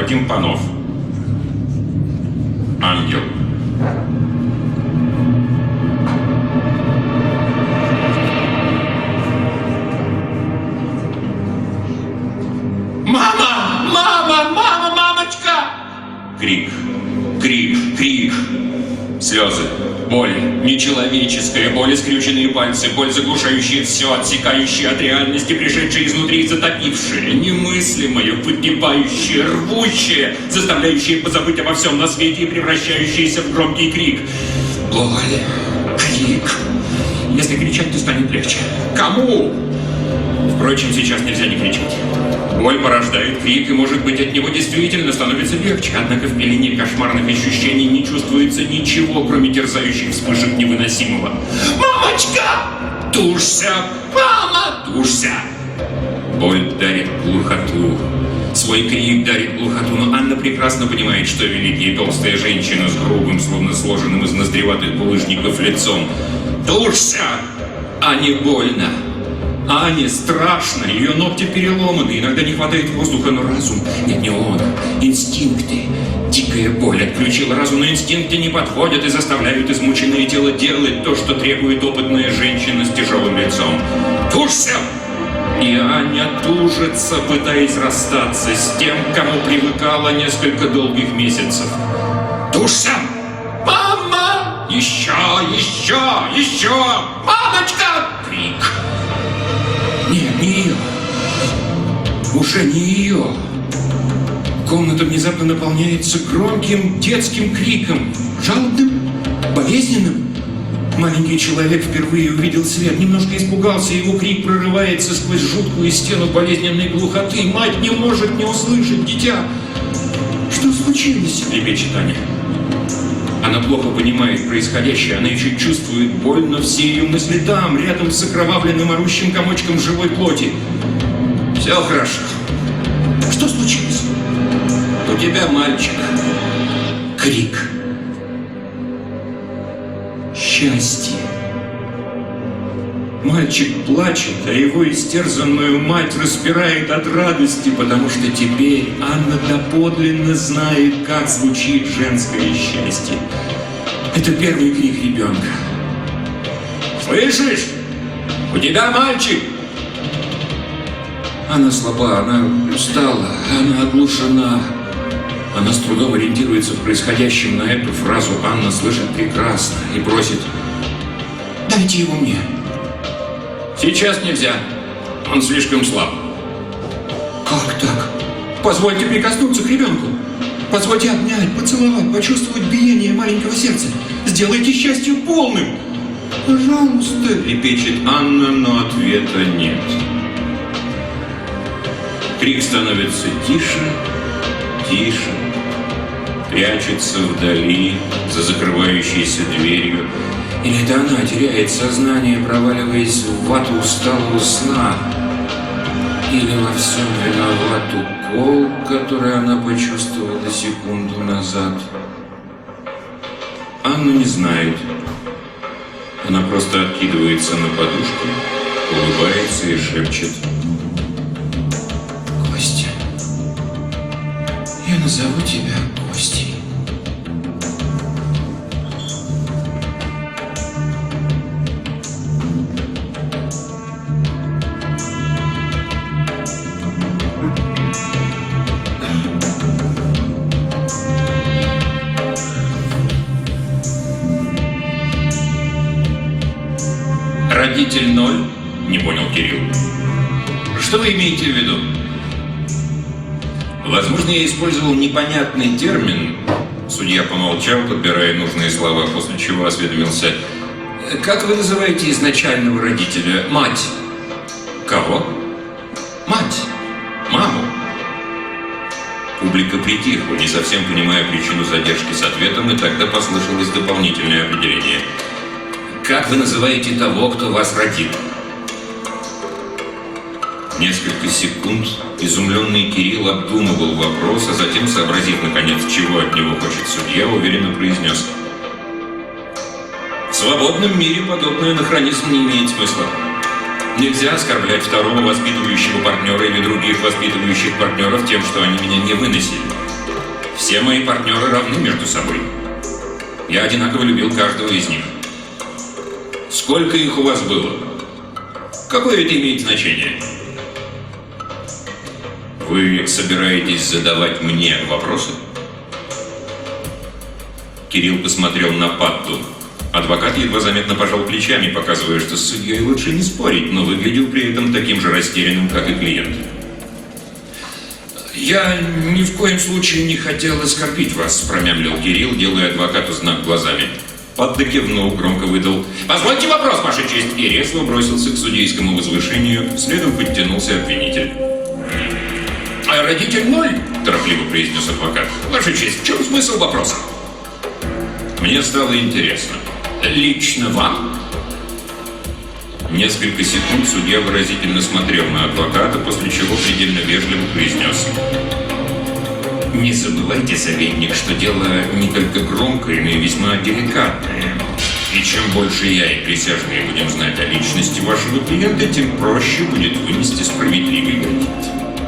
Вадим Панов. Ангел. Мама! Мама! Мама! Мамочка! Крик. Крик. Крик. Слезы. Боль. Нечеловеческая боль, скрюченные пальцы, боль, заглушающая все, отсекающая от реальности, пришедшая изнутри, затопившая, немыслимая, выгибающая, рвущая, заставляющая позабыть обо всем на свете и превращающаяся в громкий крик. Боль. Крик. Если кричать, то станет легче. Кому? Впрочем, сейчас нельзя не кричать. Боль порождает крик, и, может быть, от него действительно становится легче. Однако в пелене кошмарных ощущений не чувствуется ничего, кроме терзающих вспышек невыносимого. «Мамочка! Тушься! Мама! Тушься!» Боль дарит глухоту. Свой крик дарит глухоту, но Анна прекрасно понимает, что велит ей толстая женщина с грубым, словно сложенным из ноздреватых булыжников лицом. «Тушься! А не больно!» Ане страшно, ее ногти переломаны, иногда не хватает воздуха, но разум... Нет, не он. Инстинкты. Дикая боль отключила разум, но инстинкты не подходят и заставляют измученное тело делать то, что требует опытная женщина с тяжелым лицом. Тушься! И Аня тужится, пытаясь расстаться с тем, к кому привыкала несколько долгих месяцев. Тушься! Мама! Еще, еще, еще! Мамочка! Крик. Нет, не ее. Уже не ее. Комната внезапно наполняется громким детским криком. Жалобным, болезненным. Маленький человек впервые увидел свет, немножко испугался, его крик прорывается сквозь жуткую стену болезненной глухоты. Мать не может не услышать дитя. Что случилось? Лепечет Аня. Она плохо понимает происходящее, она еще чувствует боль, но все ее мысли там, рядом с окровавленным орущим комочком живой плоти. Все хорошо. Что случилось? У тебя мальчик. Крик. Счастье. Мальчик плачет, а его истерзанную мать распирает от радости, потому что теперь Анна доподлинно знает, как звучит женское счастье. Это первый крик ребенка. Слышишь? У тебя мальчик! Она слаба, она устала, она оглушена. Она с трудом ориентируется в происходящем. На эту фразу Анна слышит прекрасно и просит: «Дайте его мне». Сейчас нельзя. Он слишком слаб. Как так? Позвольте прикоснуться к ребенку. Позвольте обнять, поцеловать, почувствовать биение маленького сердца. Сделайте счастье полным. Пожалуйста, лепечет Анна, но ответа нет. Крик становится тише, тише. Прячется вдали, за закрывающейся дверью. Или это она теряет сознание, проваливаясь в вату усталого сна? Или во всем виноват укол, который она почувствовала секунду назад? Анна не знает. Она просто откидывается на подушку, улыбается и шепчет: «Костя, я назову тебя Костей». Родитель 0? Не понял Кирилл. Что вы имеете в виду? Возможно, я использовал непонятный термин. Судья помолчал, подбирая нужные слова, после чего осведомился: как вы называете изначального родителя? Мать. Кого? Мать. Маму. Публика притихла, не совсем понимая причину задержки с ответом, и тогда послышалось дополнительное определение. Как вы называете того, кто вас родил? Несколько секунд изумленный Кирилл обдумывал вопрос, а затем, сообразив наконец, чего от него хочет судья, уверенно произнес: в свободном мире подобный анахронизм не имеет смысла. Нельзя оскорблять второго воспитывающего партнера или других воспитывающих партнеров тем, что они меня не выносили. Все мои партнеры равны между собой. Я одинаково любил каждого из них. Сколько их у вас было? Какое это имеет значение? Вы собираетесь задавать мне вопросы? Кирилл посмотрел на Падду. Адвокат едва заметно пожал плечами, показывая, что с судьей лучше не спорить, но выглядел при этом таким же растерянным, как и клиент. «Я ни в коем случае не хотел оскорбить вас», – промямлил Кирилл, делая адвокату знак глазами. Падда кивнул, громко выдал: «Позвольте вопрос, Ваша честь!» и резво бросился к судейскому возвышению, следом подтянулся обвинитель. «А родитель ноль?» – торопливо произнес адвокат. «Ваша честь, в чем смысл вопроса?» Мне стало интересно. Лично вам? Несколько секунд судья выразительно смотрел на адвоката, после чего предельно вежливо произнес: «Не забывайте, советник, что дело не только громкое, но и весьма деликатное. И чем больше я и присяжные будем знать о личности вашего клиента, тем проще будет вынести справедливый вердикт».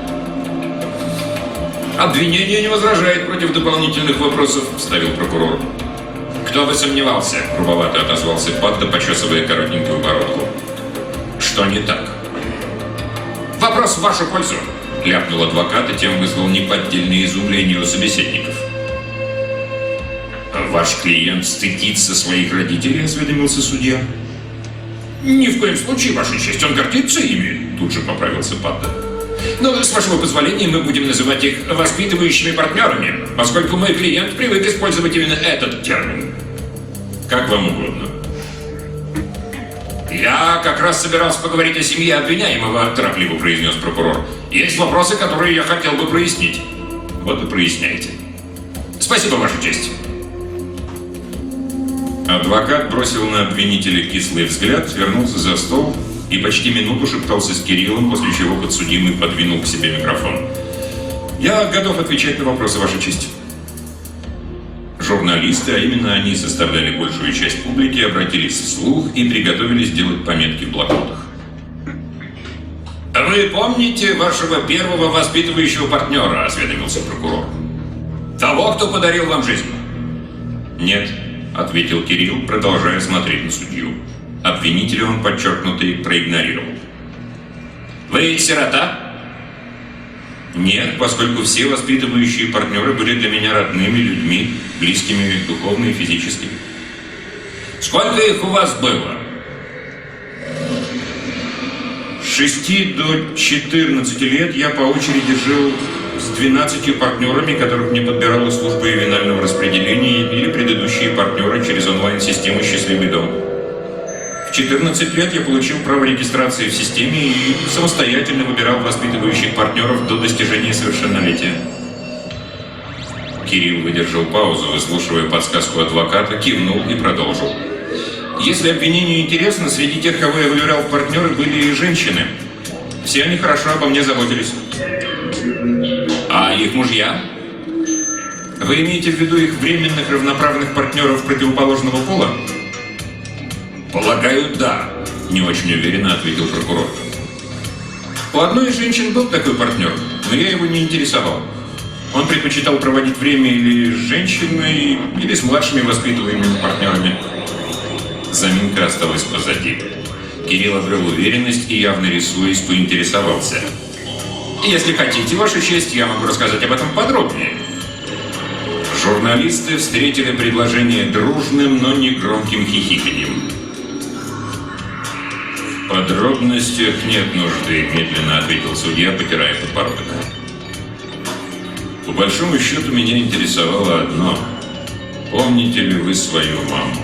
«Обвинение не возражает против дополнительных вопросов», – вставил прокурор. «Кто бы сомневался?» – грубовато отозвался Падда, почесывая коротенькую бородку. «Что не так?» «Вопрос в вашу пользу», – ляпнул адвокат, и тем вызвал неподдельное изумление у собеседников. «Ваш клиент стыдится своих родителей?» – осведомился судья. «Ни в коем случае, Ваша честь, он гордится ими», – тут же поправился Падда. «Но, с вашего позволения, мы будем называть их воспитывающими партнерами, поскольку мой клиент привык использовать именно этот термин». «Как вам угодно». «Я как раз собирался поговорить о семье обвиняемого», – торопливо произнес прокурор. «Есть вопросы, которые я хотел бы прояснить». «Вот и проясняйте». «Спасибо, Ваша честь». Адвокат бросил на обвинителя кислый взгляд, вернулся за стол и почти минуту шептался с Кириллом, после чего подсудимый подвинул к себе микрофон. «Я готов отвечать на вопросы, Ваша честь». Журналисты, а именно они составляли большую часть публики, обратились вслух и приготовились делать пометки в блокнотах. «Вы помните вашего первого воспитывающего партнера?» – осведомился прокурор. «Того, кто подарил вам жизнь?» «Нет», – ответил Кирилл, продолжая смотреть на судью. Обвинителя он подчеркнутый проигнорировал. «Вы сирота?» «Нет, поскольку все воспитывающие партнеры были для меня родными людьми, близкими духовно и физически». «Сколько их у вас было?» С 6 до 14 лет я по очереди жил с 12 партнерами, которых мне подбирала служба ювенального распределения или предыдущие партнеры через онлайн-систему «Счастливый дом». В 14 лет я получил право регистрации в системе и самостоятельно выбирал воспитывающих партнеров до достижения совершеннолетия. Кирилл выдержал паузу, выслушивая подсказку адвоката, кивнул и продолжил. Если обвинению интересно, среди тех, кого я выбирал в партнеры, были и женщины. Все они хорошо обо мне заботились. А их мужья? Вы имеете в виду их временных равноправных партнеров противоположного пола? Полагаю, да, не очень уверенно ответил прокурор. У одной из женщин был такой партнер, но я его не интересовал. Он предпочитал проводить время или с женщиной, или с младшими воспитываемыми партнерами. Заминка осталась позади. Кирилл обрел уверенность и, явно рисуясь, поинтересовался. Если хотите, Ваша честь, я могу рассказать об этом подробнее. Журналисты встретили предложение дружным, но не громким хихиканьем. В подробностях нет нужды, медленно ответил судья, потирая подбородок. По большому счету меня интересовало одно. Помните ли вы свою маму?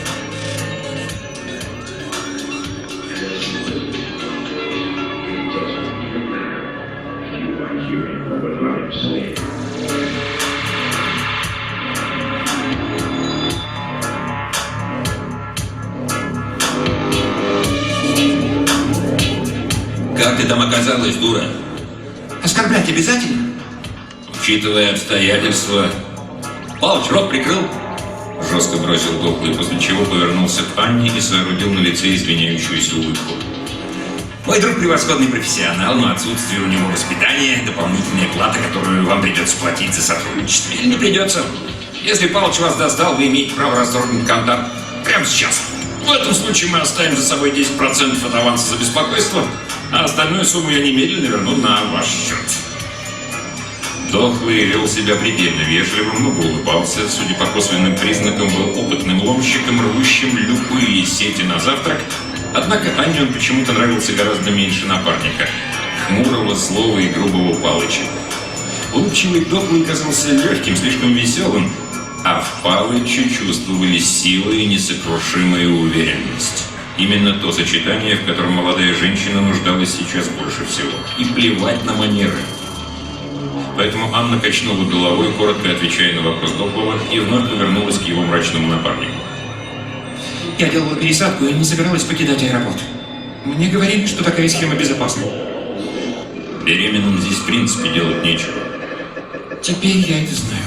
Как ты там оказалась, дура? Оскорблять обязательно? Учитывая обстоятельства. Палыч, рот прикрыл? Жестко бросил дохлый, после чего повернулся к Анне и соорудил на лице извиняющуюся улыбку. Мой друг превосходный профессионал, но отсутствие у него воспитания, дополнительная плата, которую вам придется платить за сотрудничество. Или не придется. Если Павлович вас достал, вы имеете право расторгнуть контакт прямо сейчас. В этом случае мы оставим за собой 10% от аванса за беспокойство, а остальную сумму я немедленно верну на ваш счет. Дохлый вел себя предельно вежливо, много улыбался, судя по косвенным признакам, был опытным ломщиком, рвущим любые сети на завтрак. Однако Анне он почему-то нравился гораздо меньше напарника, хмурого, злого и грубого Палыча. Улыбчивый Дохлый казался легким, слишком веселым, а в Палыче чувствовались сила и несокрушимая уверенность. Именно то сочетание, в котором молодая женщина нуждалась сейчас больше всего. И плевать на манеры. Поэтому Анна качнула головой, коротко отвечая на вопрос Дохлого, и вновь повернулась к его мрачному напарнику. Я делала пересадку и не собиралась покидать аэропорт. Мне говорили, что такая схема безопасна. Беременным здесь в принципе делать нечего. Теперь я это знаю.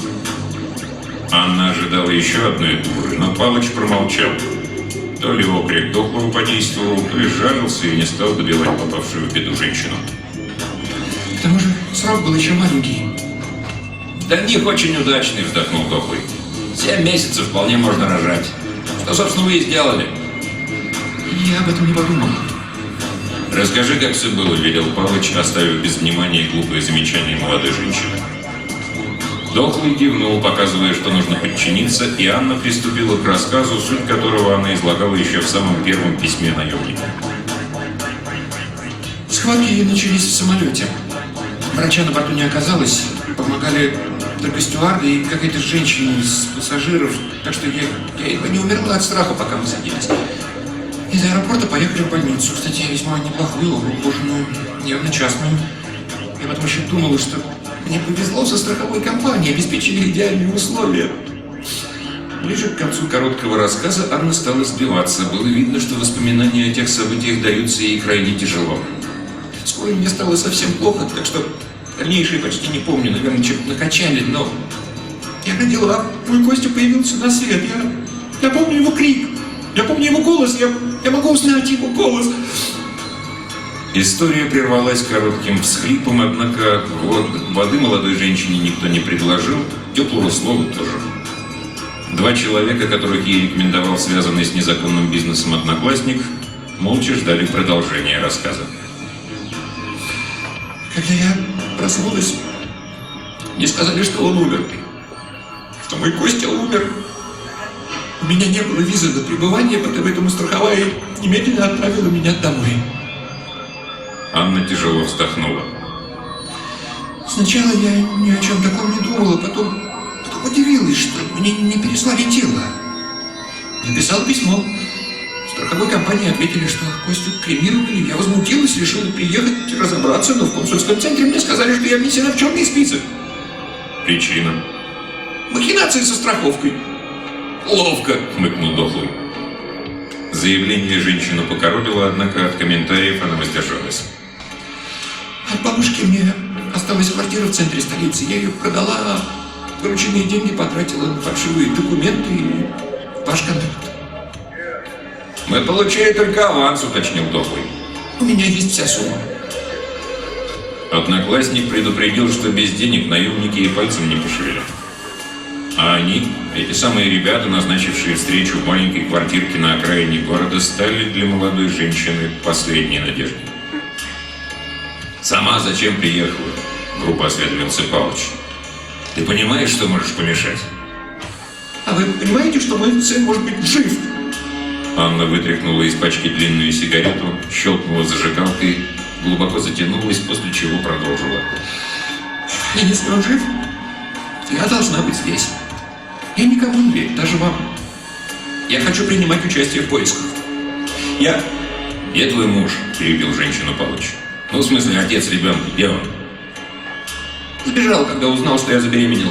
Анна ожидала еще одной дуры, но Палыч промолчал. То ли окрик Дохлого подействовал, то ли жалился и не стал добивать попавшую в беду женщину. К тому же срок был еще маленький. Для них очень удачный, вздохнул Дохлый. 7 месяцев вполне можно рожать. Что, собственно, вы и сделали? Я об этом не подумал. Расскажи, как все было, велел Палыч, оставив без внимания глупые замечания молодой женщины. Дохлый кивнул, показывая, что нужно подчиниться, и Анна приступила к рассказу, суть которого она излагала еще в самом первом письме наемника. Схватки начались в самолете. Врача на борту не оказалось. Помогали только стюарды и какая-то женщина из пассажиров. Так что я едва не умерла от страха, пока мы садились. Из аэропорта поехали в больницу. Кстати, весьма неплохую, ухоженную, явно частную. Я потом еще думала, что мне повезло со страховой компанией, обеспечили идеальные условия. Ближе к концу короткого рассказа Анна стала сбиваться. Было видно, что воспоминания о тех событиях даются ей крайне тяжело. Вскоре мне стало совсем плохо, так что дальнейшее почти не помню. Наверное, что-то накачали, но я родила, мой Костя появился на свет. Я помню его крик, я помню его голос, я могу узнать его голос. История прервалась коротким всхлипом, однако воды молодой женщине никто не предложил, теплого слова тоже. 2 человека, которых ей рекомендовал связанный с незаконным бизнесом одноклассник, молча ждали продолжения рассказа. Когда я проснулась, мне сказали, что он умер. Что мой Костя умер. У меня не было визы на пребывание, поэтому страховая немедленно отправила меня домой. Анна тяжело вздохнула. Сначала я ни о чем таком не думала, потом удивилась, что мне не переслали тело. Написала письмо. В страховой компании ответили, что Костю кремировали. Я возмутилась, решила приехать разобраться, но в консульском центре мне сказали, что я внесена в черный список. Причина? Махинации со страховкой. Ловко, хмыкнул Дохлый. Заявление женщину покоробило, однако от комментариев она воздержалась. От бабушки мне осталась квартира в центре столицы. Я ее продала, а вырученные деньги потратила на фальшивые документы и ваш контакт. Мы получили только аванс, уточнил Дохлый. У меня есть вся сумма. Одноклассник предупредил, что без денег наемники и пальцем не пошевелят. А они, эти самые ребята, назначившие встречу в маленькой квартирке на окраине города, стали для молодой женщины последней надеждой. «Сама зачем приехала?» – грубо осведомился Павлович. «Ты понимаешь, что можешь помешать?» А вы понимаете, что мой сын может быть жив? Анна вытряхнула из пачки длинную сигарету, щелкнула зажигалкой, глубоко затянулась, после чего продолжила. И если он жив, я должна быть здесь. Я никому не верю, даже вам. Я хочу принимать участие в поисках. «Где твой муж?» – перебил женщину Павлович. «Ну, в смысле, отец ребенка, где он?» Сбежал, когда узнал, что я забеременела.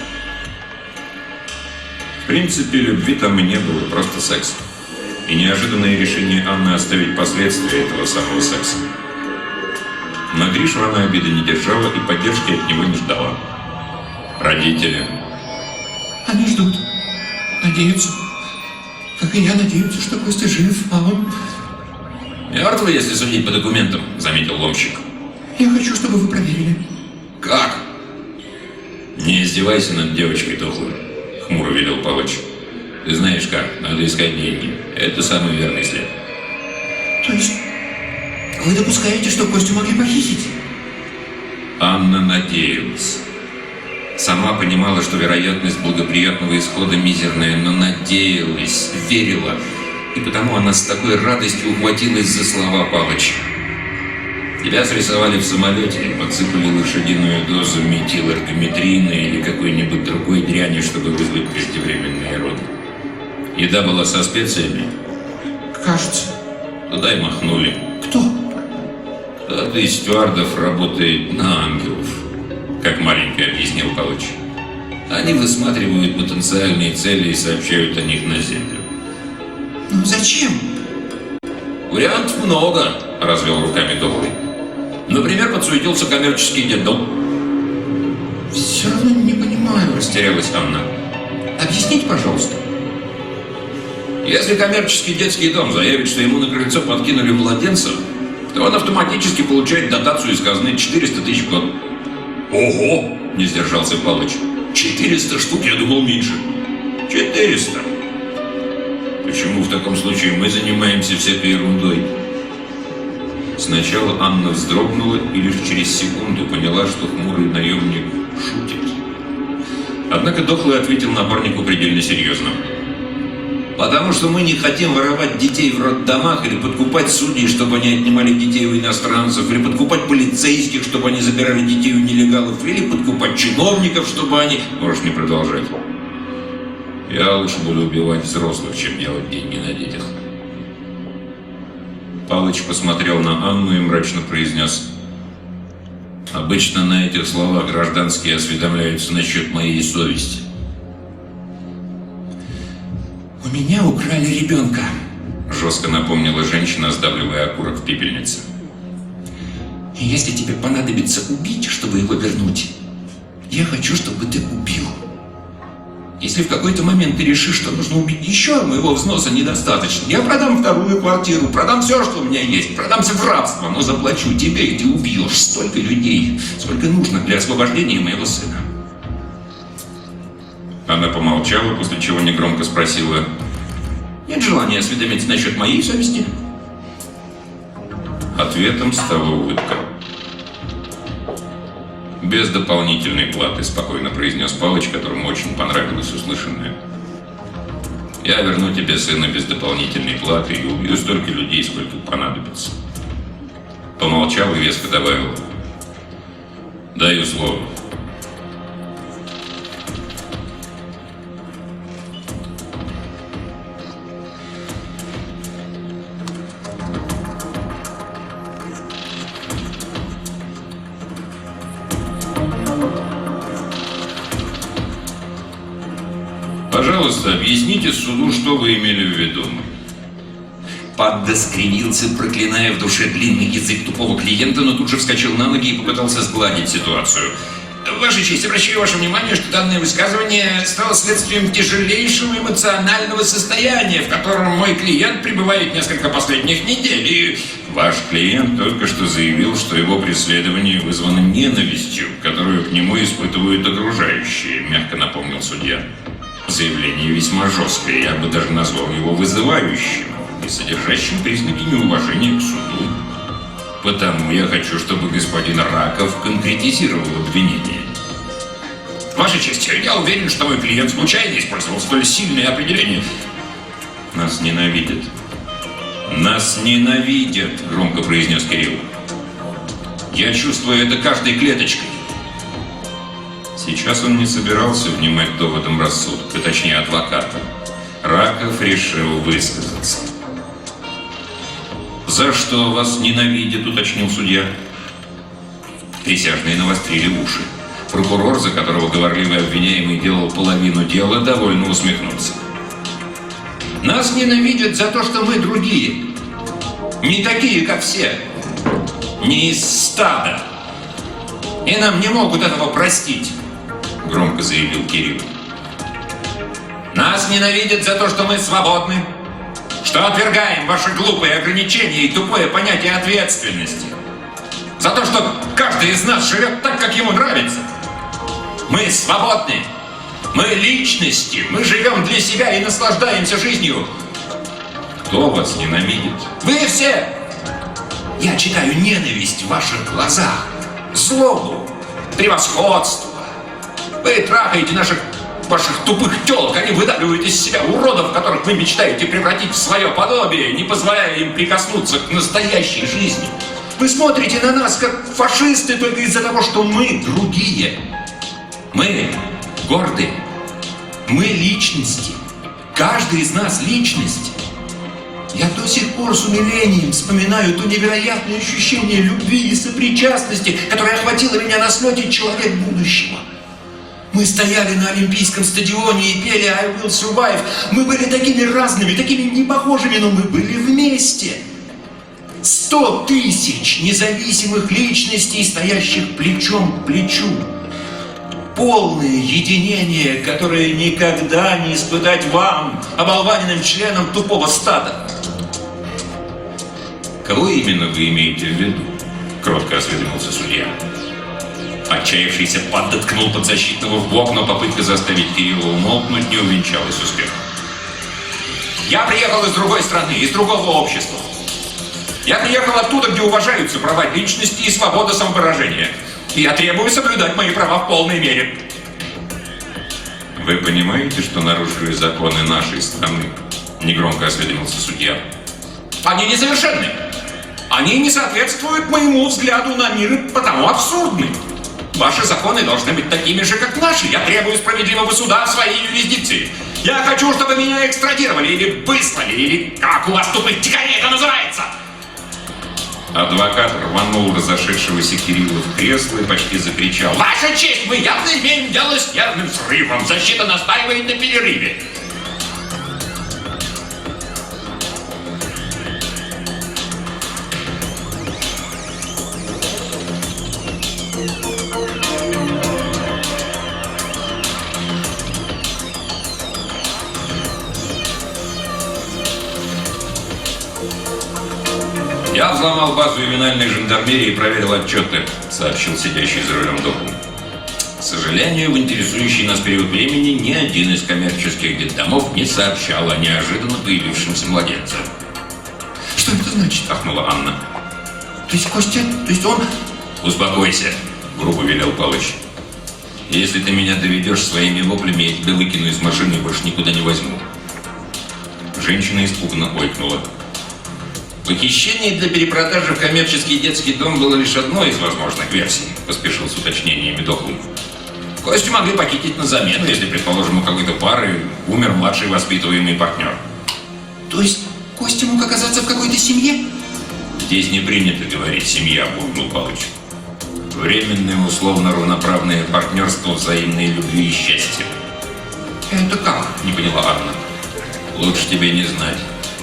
В принципе, любви там и не было, просто секс. И неожиданное решение Анны оставить последствия этого самого секса. На Гришу она обиды не держала и поддержки от него не ждала. Родители. Они ждут, надеются. Как и я, надеются, что Костя жив, а он... Мертвый, если судить по документам, заметил ломщик. Я хочу, чтобы вы проверили. Как? Не издевайся над девочкой, дохлой, хмуро велел Палыч. Ты знаешь как, надо искать деньги. Это самый верный след. То есть вы допускаете, что Костю могли похитить? Анна надеялась. Сама понимала, что вероятность благоприятного исхода мизерная, но надеялась, верила. И потому она с такой радостью ухватилась за слова Палыча. Тебя срисовали в самолете, подсыпали лошадиную дозу метилэргометрина или какой-нибудь другой дряни, чтобы вызвать преждевременные роды. Еда была со специями. Кажется. Туда и махнули. Кто? Кто-то из стюардов работает на ангелов, как маленький объяснил Палыч. Они высматривают потенциальные цели и сообщают о них на землю. Ну зачем? Вариантов много, развел руками Дохлый. Например, подсуетился коммерческий детдом. Все равно не понимаю. Растерялась Анна. Объясните, пожалуйста. Если коммерческий детский дом заявит, что ему на крыльцо подкинули младенца, то он автоматически получает дотацию из казны 400 тысяч в год. Ого! Не сдержался Палыч. 400 штук, я думал, меньше. 400. Почему в таком случае мы занимаемся всякой ерундой? Сначала Анна вздрогнула и лишь через секунду поняла, что хмурый наемник шутит. Однако Дохлый ответил напарнику предельно серьезно. Потому что мы не хотим воровать детей в роддомах или подкупать судей, чтобы они отнимали детей у иностранцев, или подкупать полицейских, чтобы они забирали детей у нелегалов, или подкупать чиновников, чтобы они... Можешь не продолжать. Я лучше буду убивать взрослых, чем делать деньги на детях. Палыч посмотрел на Анну и мрачно произнес. Обычно на этих словах гражданские осведомляются насчет моей совести. У меня украли ребенка. Жестко напомнила женщина, сдавливая окурок в пепельнице. И если тебе понадобится убить, чтобы его вернуть, я хочу, чтобы ты убил. Если в какой-то момент ты решишь, что нужно убить еще, моего взноса недостаточно, я продам вторую квартиру, продам все, что у меня есть, продамся в рабство, но заплачу тебе, и ты убьешь столько людей, сколько нужно для освобождения моего сына. Она помолчала, после чего негромко спросила: нет желания осведомиться насчет моей совести? Ответом стала улыбка. «Без дополнительной платы», — спокойно произнес Палыч, которому очень понравилось услышанное. «Я верну тебе сына без дополнительной платы и убью столько людей, сколько понадобится». Помолчал и веско добавил: «Даю слово». Пожалуйста, объясните суду, что вы имели в виду. Падда скривился, проклиная в душе длинный язык тупого клиента, но тут же вскочил на ноги и попытался сгладить ситуацию. Ваша честь, обращаю ваше внимание, что данное высказывание стало следствием тяжелейшего эмоционального состояния, в котором мой клиент пребывает несколько последних недель. И... Ваш клиент только что заявил, что его преследование вызвано ненавистью, которую к нему испытывают окружающие, мягко напомнил судья. Заявление весьма жесткое, я бы даже назвал его вызывающим и содержащим признаки неуважения к суду. Потому я хочу, чтобы господин Раков конкретизировал обвинение. Ваша честь, я уверен, что мой клиент случайно использовал столь сильное определение. Нас ненавидят. Нас ненавидят, громко произнес Кирилл. Я чувствую это каждой клеточкой. Сейчас он не собирался внимать доводам рассудка, точнее адвоката. Раков решил высказаться. «За что вас ненавидят?» — уточнил судья. Присяжные навострили уши. Прокурор, за которого говорливый обвиняемый делал половину дела, довольно усмехнулся. Нас ненавидят за то, что мы другие. Не такие, как все. Не из стада. И нам не могут этого простить. Громко заявил Кирилл. Нас ненавидят за то, что мы свободны. что отвергаем ваши глупые ограничения и тупое понятие ответственности. За то, что каждый из нас живет так, как ему нравится. Мы свободны. Мы личности. Мы живем для себя и наслаждаемся жизнью. Кто вас ненавидит? Вы все! Я читаю ненависть в ваших глазах, злобу, превосходство. Вы трахаете ваших тупых телок, они выдавливают из себя уродов, которых вы мечтаете превратить в свое подобие, не позволяя им прикоснуться к настоящей жизни. Вы смотрите на нас, как фашисты, только из-за того, что мы другие. Мы горды. Мы личности. Каждый из нас личность. Я до сих пор с умилением вспоминаю то невероятное ощущение любви и сопричастности, которое охватило меня на слете «Человек будущего». Мы стояли на Олимпийском стадионе и пели «I will survive». Мы были такими разными, такими непохожими, но мы были вместе. 100 тысяч независимых личностей, стоящих плечом к плечу. Полное единение, которое никогда не испытать вам, оболваненным членам тупого стада. Кого именно вы имеете в виду? Кротко осведомился судья. Отчаявшийся подоткнул подзащитного в бок, но попытка заставить Кирилла умолкнуть не увенчалась успехом. Я приехал из другой страны, из другого общества. Я приехал оттуда, где уважаются права личности и свобода самовыражения. И я требую соблюдать мои права в полной мере. Вы понимаете, что нарушили законы нашей страны? Негромко осведомился судья. Они несовершенны. Они не соответствуют моему взгляду на мир и потому абсурдны. Ваши законы должны быть такими же, как наши. Я требую справедливого суда в своей юрисдикции. Я хочу, чтобы меня экстрадировали или выслали, или как у вас тупых тихарей это называется. Адвокат рванул разошедшегося Кирилла в кресло и почти закричал. Ваша честь, мы явно имеем дело с нервным срывом. Защита настаивает на перерыве. «Я взломал базу ювенальной жандармерии и проверил отчеты», — сообщил сидящий за рулем Дохлый. «К сожалению, в интересующий нас период времени ни один из коммерческих детдомов не сообщал о неожиданно появившемся младенце». Что это значит? — ахнула Анна. То есть Костя, то есть он... «Успокойся», — грубо велел Палыч. «Если ты меня доведешь своими воплями, я тебя выкину из машины и больше никуда не возьму». Женщина испуганно ойкнула. Похищение для перепродажи в коммерческий детский дом было лишь одной из возможных версий, поспешил с уточнениями Дохлый. Костю могли похитить на замену, если, предположим, у какой-то пары умер младший воспитываемый партнер. То есть Костя мог оказаться в какой-то семье? Здесь не принято говорить «семья», буркнул Палыч. Временное условно-равноправное партнерство взаимной любви и счастья. Это как? Не поняла Анна. Лучше тебе не знать.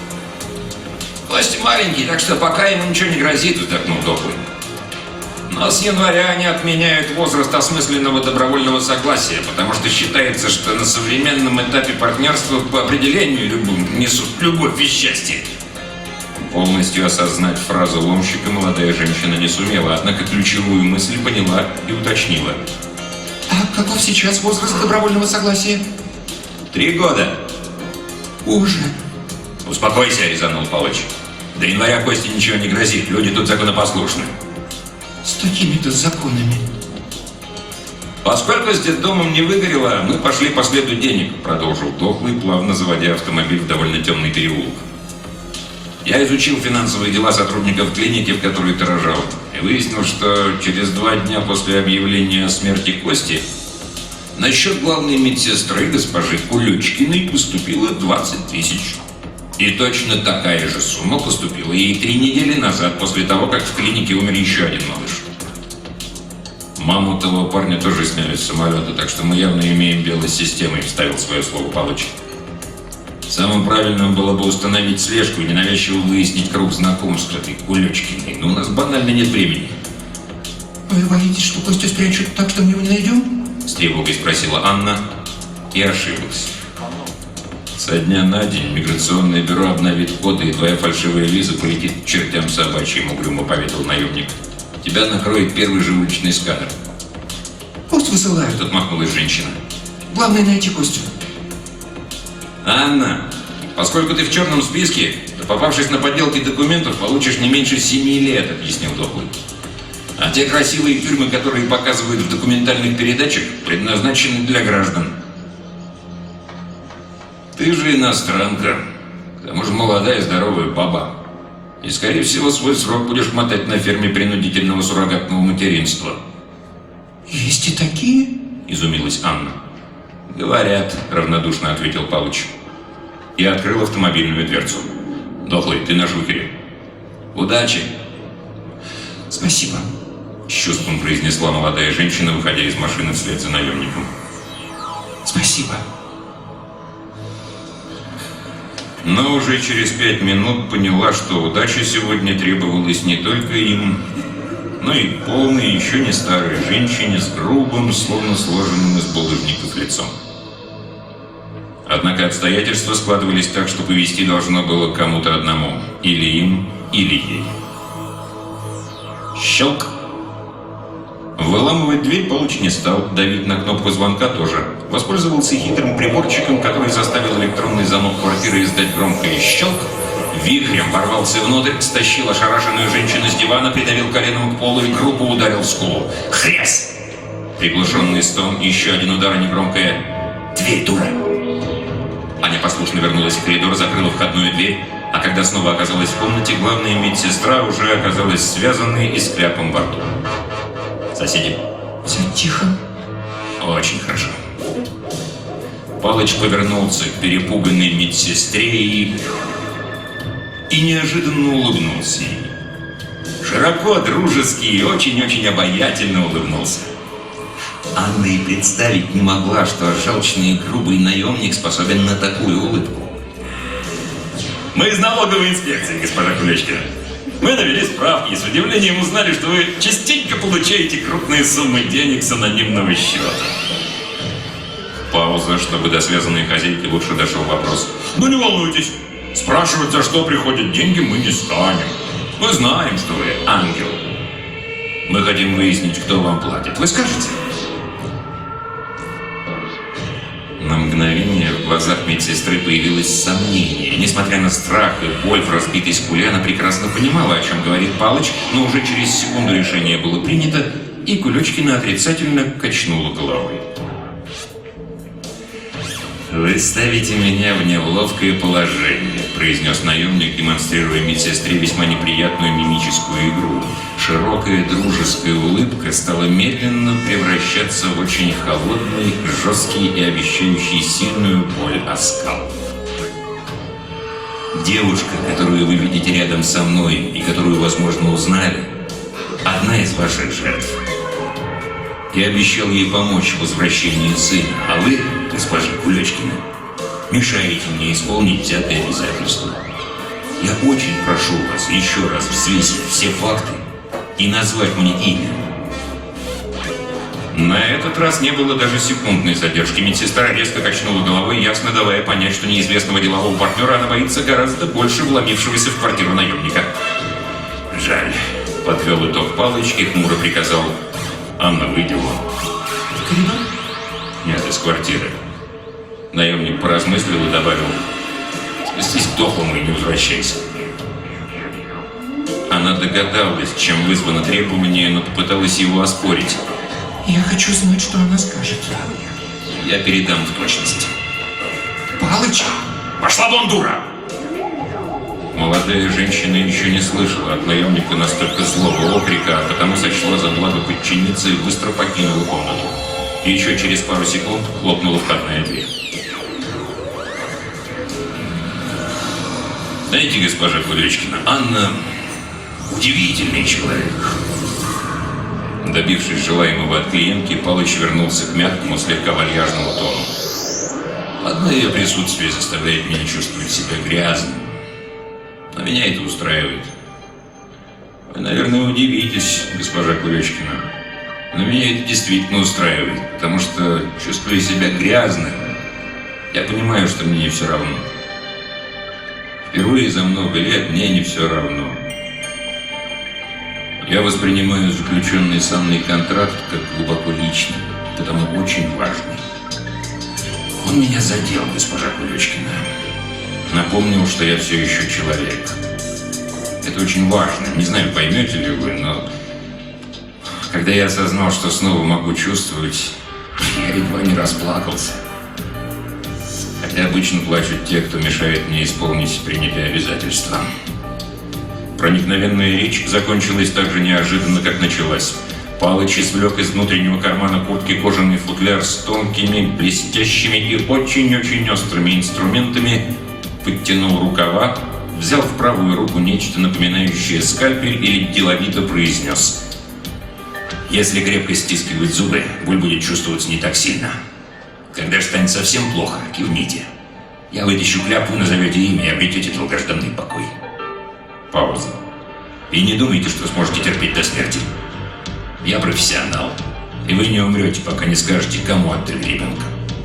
Костя маленький, так что пока ему ничего не грозит, вздохнул Дохлый. Но с января они отменяют возраст осмысленного добровольного согласия, потому что считается, что на современном этапе партнерства по определению любому несут любовь и счастье. Полностью осознать фразу ломщика молодая женщина не сумела, однако ключевую мысль поняла и уточнила. А каков сейчас возраст добровольного согласия? 3 года. Уже. Успокойся, резанул Палыч. До января Косте ничего не грозит, люди тут законопослушны. С такими-то законами. Поскольку с детдомом не выгорело, мы пошли по следу денег, продолжил Дохлый, плавно заводя автомобиль в довольно темный переулок. Я изучил финансовые дела сотрудников клиники, в которой ты рожал, и выяснил, что через 2 дня после объявления о смерти Кости на счет главной медсестры госпожи Кулючкиной поступило 20 тысяч. И точно такая же сумма поступила ей 3 недели назад, после того, как в клинике умер еще один малыш. Маму того парня тоже сняли с самолета, так что мы явно имеем дело с системой, вставил свое слово Палыч. Самым правильным было бы установить слежку и ненавязчиво выяснить круг знакомств этой Кулючкиной, но у нас банально нет времени. Вы боитесь, что Костю спрячут так, что мы его не найдем? С тревогой спросила Анна и ошиблась. Со дня на день миграционное бюро обновит коды, и твоя фальшивая виза полетит к чертям собачьим, угрюмо поведал наемник. Тебя накроет первый же уличный сканер. Пусть высылают. Тут отмахнулась женщина. Главное найти Костю. Анна, поскольку ты в черном списке, то, попавшись на подделки документов, получишь не меньше 7 лет, объяснил Дохлый. А те красивые тюрьмы, которые показывают в документальных передачах, предназначены для граждан. Ты же иностранка, к тому же молодая и здоровая баба. И, скорее всего, свой срок будешь мотать на ферме принудительного суррогатного материнства. Есть и такие? Изумилась Анна. Говорят, равнодушно ответил Палыч. И открыл автомобильную дверцу. Дохлый, ты на шухере. Удачи! Спасибо. С чувством произнесла молодая женщина, выходя из машины вслед за наемником. Спасибо. Но уже через 5 минут поняла, что удача сегодня требовалась не только им, но и полной, еще не старой женщине с грубым, словно сложенным из булыжников лицом. Однако обстоятельства складывались так, что повезти должно было кому-то одному. Или им, или ей. Щелк! Выламывать дверь Палыч не стал, давить на кнопку звонка тоже. Воспользовался хитрым приборчиком, который заставил электронный замок квартиры издать громкое щелк. Вихрем ворвался внутрь, стащил ошарашенную женщину с дивана, придавил коленом к полу и грубо ударил в скулу. Хрясь! Приглушенный стон, еще один удар, а негромкое «Дверь, дура!». Аня послушно вернулась в коридор, закрыла входную дверь, а когда снова оказалась в комнате, главная медсестра уже оказалась связанной и с кляпом во рту. Соседи? Все тихо. Очень хорошо. Палыч повернулся к перепуганной медсестре и неожиданно улыбнулся ей. Широко, дружески и очень-очень обаятельно улыбнулся. Анна и представить не могла, что желчный и грубый наемник способен на такую улыбку. Мы из налоговой инспекции, госпожа Кулечкина. Мы навели справки и с удивлением узнали, что вы частенько получаете крупные суммы денег с анонимного счета. Пауза, чтобы до связанной хозяйки лучше дошел вопрос. Ну не волнуйтесь, спрашивать, за что приходят деньги, мы не станем. Мы знаем, что вы ангел. Мы хотим выяснить, кто вам платит. Вы скажете? На мгновение в глазах медсестры появилось сомнение. Несмотря на страх и боль в разбитой скуле, она прекрасно понимала, о чем говорит Палыч, но уже через секунду решение было принято, и Кулечкина отрицательно качнула головой. «Вы ставите меня в неловкое положение», – произнес наемник, демонстрируя медсестре весьма неприятную мимическую игру. Широкая дружеская улыбка стала медленно превращаться в очень холодный, жесткий и обещающий сильную боль оскал. «Девушка, которую вы видите рядом со мной и которую, возможно, узнали, одна из ваших жертв. Я обещал ей помочь в возвращении сына, а вы, госпожа Кулечкина, мешаете мне исполнить взятые обязательства. Я очень прошу вас еще раз взвесить все факты и назвать мне имя». На этот раз не было даже секундной задержки. Медсестра резко качнула головой, ясно давая понять, что неизвестного делового партнера она боится гораздо больше вломившегося в квартиру наемника. «Жаль», — подвел итог Палыч и хмуро приказал: «Анна, выйди вон». В коридор? Нет, из квартиры. Наемник поразмыслил и добавил: «Спустись к Дохлому и не возвращайся». Она догадалась, чем вызвано требование, но попыталась его оспорить. Я хочу знать, что она скажет. Я передам в точности. Палыч! Пошла вон, дура! Молодая женщина еще не слышала от наемника настолько злого окрика, а потому сочла за благо подчиниться и быстро покинула комнату. И еще через пару секунд хлопнула входная дверь. Знаете, госпожа Кулечкина, Анна удивительный человек. Добившись желаемого от клиентки, Палыч вернулся к мягкому, слегка вальяжному тону. Одно ее присутствие заставляет меня чувствовать себя грязным. Но меня это устраивает. Вы, наверное, удивитесь, госпожа Кулечкина, но меня это действительно устраивает, потому что, чувствуя себя грязным, Я понимаю, что мне не все равно. Впервые за много лет мне не все равно. Я воспринимаю заключенный со мной контракт как глубоко личный, потому очень важный. Он меня задел, госпожа Кулечкина. Напомнил, что я все еще человек. Это очень важно. Не знаю, поймете ли вы, но когда я осознал, что снова могу чувствовать, я едва не расплакался. Хотя обычно плачут те, кто мешает мне исполнить принятые обязательства. Проникновенная речь закончилась так же неожиданно, как началась. Палыч извлек из внутреннего кармана куртки кожаный футляр с тонкими, блестящими и очень-очень острыми инструментами, подтянул рукава, взял в правую руку нечто напоминающее скальпель и деловито произнес: «Если крепко стискивать зубы, боль будет чувствоваться не так сильно. Когда же станет совсем плохо, кивните. Я вытащу кляпу, назовете имя и обретете долгожданный покой». Пауза. «И не думайте, что сможете терпеть до смерти. Я профессионал, и вы не умрете, пока не скажете, кому отдали ребенка».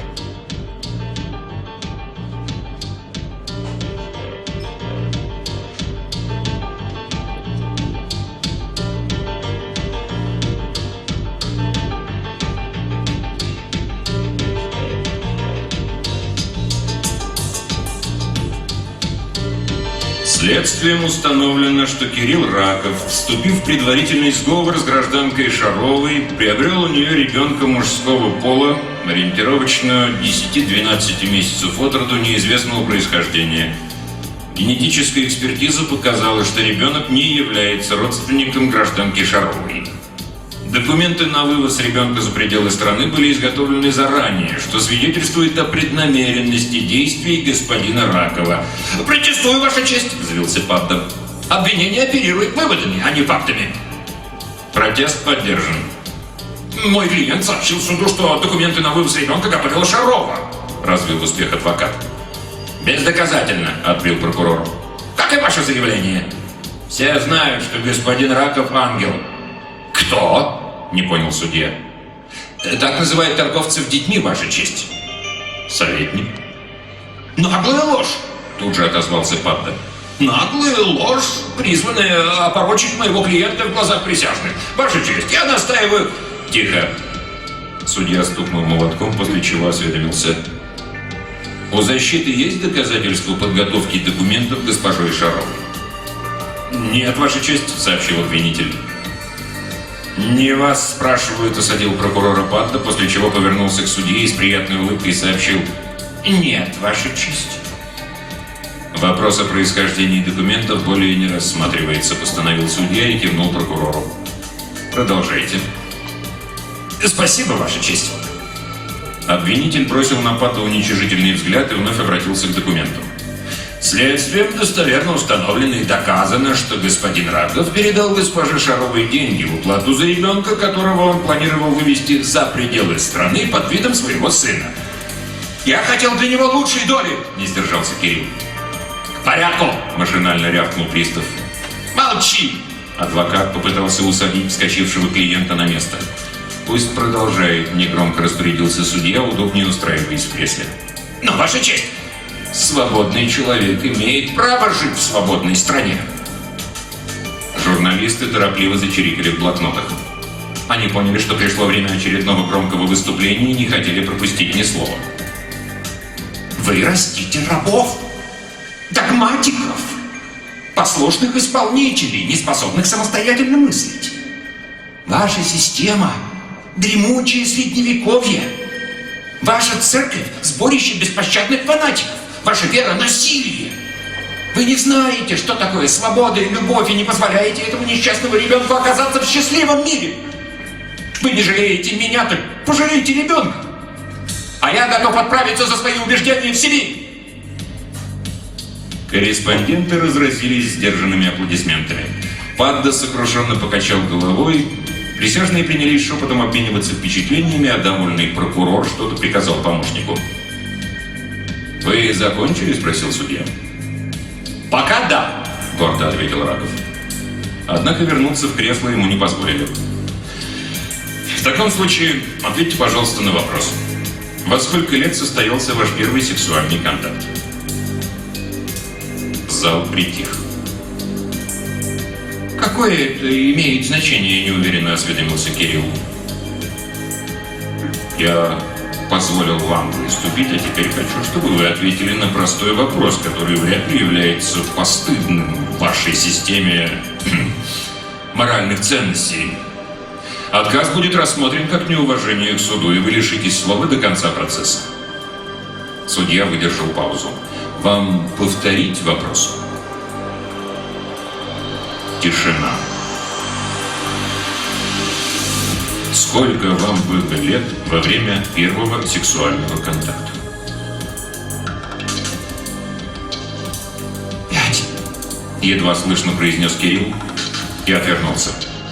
Следствием установлено, что Кирилл Раков, вступив в предварительный сговор с гражданкой Шаровой, приобрел у нее ребенка мужского пола, ориентировочно 10-12 месяцев от роду, неизвестного происхождения. Генетическая экспертиза показала, что ребенок не является родственником гражданки Шаровой. Документы на вывоз ребенка за пределы страны были изготовлены заранее, что свидетельствует о преднамеренности действий господина Ракова. «Протестую, Ваша честь!» – взвился Падда. «Обвинение оперирует выводами, а не фактами». Протест поддержан. «Мой клиент сообщил суду, что документы на вывоз ребенка готовила Шарова», – развил успех адвокат. «Бездоказательно», – отбил прокурор. «Как и ваше заявление». «Все знают, что господин Раков ангел». «Кто?» – не понял судья. «Так называют торговцев детьми, Ваша честь». «Советник». «Наглая ложь!» – тут же отозвался Падда. «Наглая ложь, призванная опорочить моего клиента в глазах присяжных. Ваша честь, я настаиваю...» «Тихо!» Судья стукнул молотком, после чего осведомился. «У защиты есть доказательства подготовки документов госпожой Шаровой?» «Нет, Ваша честь», – сообщил обвинитель. «Не вас спрашивают», — осадил прокурора Падда, после чего повернулся к судье и с приятной улыбкой сообщил: «Нет, Ваша честь». «Вопрос о происхождении документов более не рассматривается», — постановил судья и кивнул прокурору. «Продолжайте». «Спасибо, Ваша честь». Обвинитель бросил на Падда уничижительный взгляд и вновь обратился к документам. «Следствием достоверно установлено и доказано, что господин Раков передал госпоже Шаровой деньги в уплату за ребенка, которого он планировал вывести за пределы страны под видом своего сына». «Я хотел для него лучшей доли!» – не сдержался Кирилл. «К порядку!» – машинально рявкнул пристав. «Молчи!» – адвокат попытался усадить вскочившего клиента на место. «Пусть продолжает», – негромко распорядился судья, удобнее устраиваясь в кресле. «Но, Ваша честь, свободный человек имеет право жить в свободной стране». Журналисты торопливо зачирикали в блокнотах. Они поняли, что пришло время очередного громкого выступления и не хотели пропустить ни слова. «Вы растите рабов, догматиков, послушных исполнителей, не способных самостоятельно мыслить. Ваша система – дремучее средневековье. Ваша церковь – сборище беспощадных фанатиков. Ваша вера – насилие. Вы не знаете, что такое свобода и любовь, и не позволяете этому несчастному ребенку оказаться в счастливом мире. Вы не жалеете меня, так пожалейте ребенка. А я готов отправиться за свои убеждения в Сибирь». Корреспонденты разразились сдержанными аплодисментами. Падда сокрушенно покачал головой. Присяжные принялись шепотом обмениваться впечатлениями, а довольный прокурор что-то приказал помощнику. «Вы закончили?» – спросил судья. «Пока да», – гордо ответил Раков. Однако вернуться в кресло ему не позволили. «В таком случае ответьте, пожалуйста, на вопрос. Во сколько лет состоялся ваш первый сексуальный контакт? Зал притих. Какое это имеет значение? Неуверенно осведомился Кирилл. Я позволил вам выступить, а теперь хочу, чтобы вы ответили на простой вопрос, который вряд ли является постыдным в вашей системе моральных ценностей. Отказ будет рассмотрен как неуважение к суду, и вы лишитесь слова до конца процесса. Судья выдержал паузу. Вам повторить вопрос? Тишина. Сколько вам было лет во время первого сексуального контакта? 5. Едва слышно произнес Кирилл и отвернулся.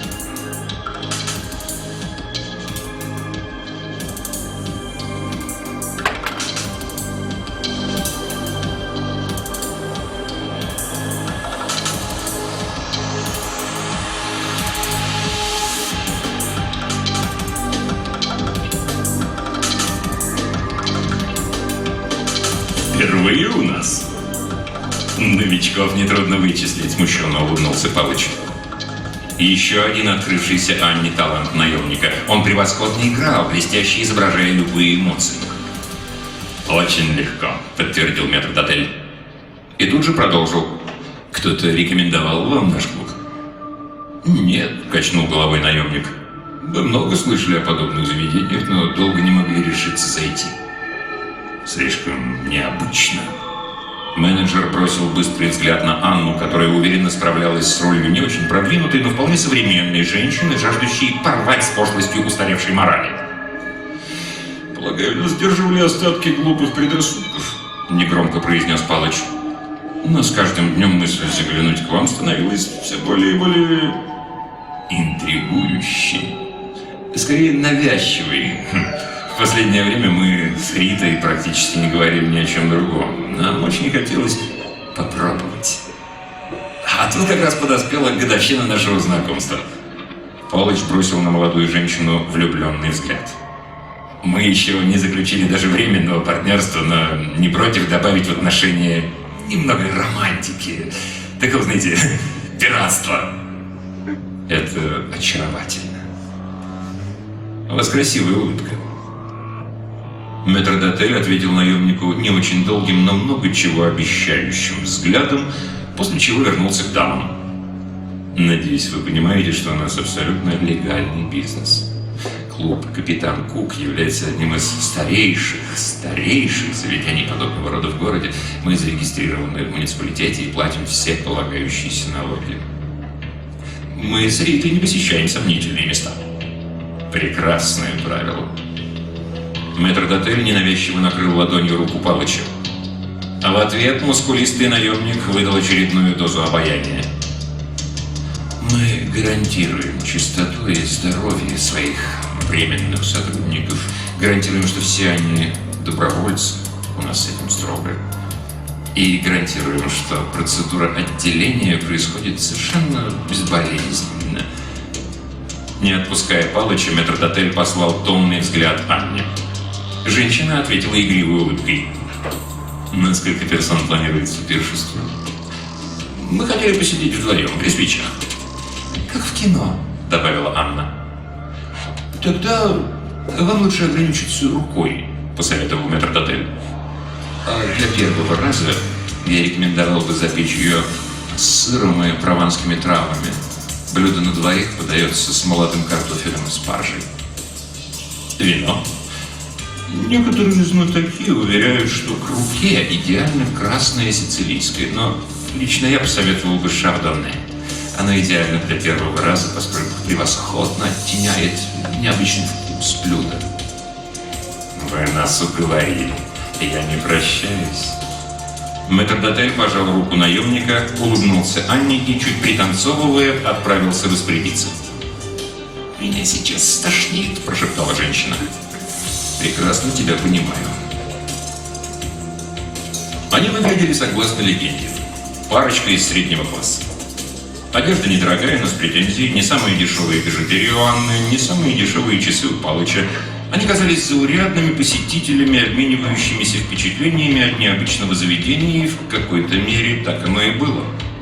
Впервые у нас. Новичков нетрудно вычислить, смущенно улыбнулся Палыч. Еще один открывшийся Анне талант наемника. Он превосходно играл, блестяще изображая любые эмоции. Очень легко, подтвердил метрдотель. И тут же продолжил. Кто-то рекомендовал вам наш клуб? Нет, качнул головой наемник. Мы много слышали о подобных заведениях, но долго не могли решиться зайти. Слишком необычно. Менеджер бросил быстрый взгляд на Анну, которая уверенно справлялась с ролью не очень продвинутой, но вполне современной женщины, жаждущей порвать с пошлостью устаревшей морали. «Полагаю, нас сдерживали остатки глупых предрассудков», — негромко произнес Палыч. «Но с каждым днем мысль заглянуть к вам становилась все более и более интригующей. Скорее, навязчивой. В последнее время мы с Ритой практически не говорили ни о чем другом. Нам очень хотелось попробовать. А тут как раз подоспела годовщина нашего знакомства». Палыч бросил на молодую женщину влюбленный взгляд. «Мы еще не заключили даже временного партнерства, но не против добавить в отношения немного романтики. Такого, знаете, пиратства. Это очаровательно. У вас красивая улыбка». Метрдотель ответил наемнику не очень долгим, но много чего обещающим взглядом, после чего вернулся к дамам. «Надеюсь, вы понимаете, что у нас абсолютно легальный бизнес. Клуб «Капитан Кук» является одним из старейших заведений подобного рода в городе. Мы зарегистрированы в муниципалитете и платим все полагающиеся налоги. Мы с Ритой не посещаем сомнительные места». Прекрасное правило. Метрдотель ненавязчиво накрыл ладонью руку Палыча. А в ответ мускулистый наемник выдал очередную дозу обаяния. «Мы гарантируем чистоту и здоровье своих временных сотрудников. Гарантируем, что все они добровольцы, у нас с этим строго. И гарантируем, что процедура отделения происходит совершенно безболезненно». Не отпуская Палыча, метрдотель послал томный взгляд Анне. Женщина ответила игривой улыбкой. «На сколько персон планируется пиршество?» «Мы хотели посидеть вдвоем, при свечах». «Как в кино», — добавила Анна. «Тогда вам лучше ограничиться рукой», — посоветовал метрдотель. «А для первого раза я рекомендовал бы запечь ее с сыром и прованскими травами. Блюдо на двоих подается с молодым картофелем и спаржей». «Вино?» «Некоторые знатоки уверяют, что к руке идеально красное сицилийское, но лично я посоветовал бы шардоне. Оно идеально для первого раза, поскольку превосходно оттеняет необычный вкус блюда». «Вы нас уговорили, я не прощаюсь». Метрдотель пожал руку наемника, улыбнулся Анне и, чуть пританцовывая, отправился распорядиться. «Меня сейчас стошнит», – прошептала женщина. «Прекрасно тебя понимаю». Они выглядели согласно легенде. Парочка из среднего класса. Одежда недорогая, но с претензией. Не самые дешевые бижутерии у Анны, не самые дешевые часы у Палыча. Они казались заурядными посетителями, обменивающимися впечатлениями от необычного заведения, и в какой-то мере так оно и было.